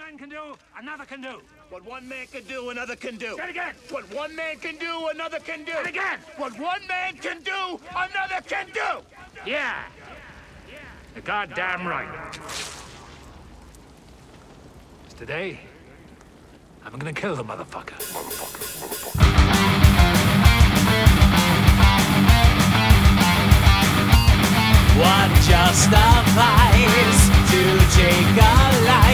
man can do, another can do. What one man can do, another can do. Say it again. What one man can do, another can do. Say it again. What one man can do, another can do. Yeah. You're goddamn right. Today, I'm gonna kill the motherfucker. What justifies to take a life?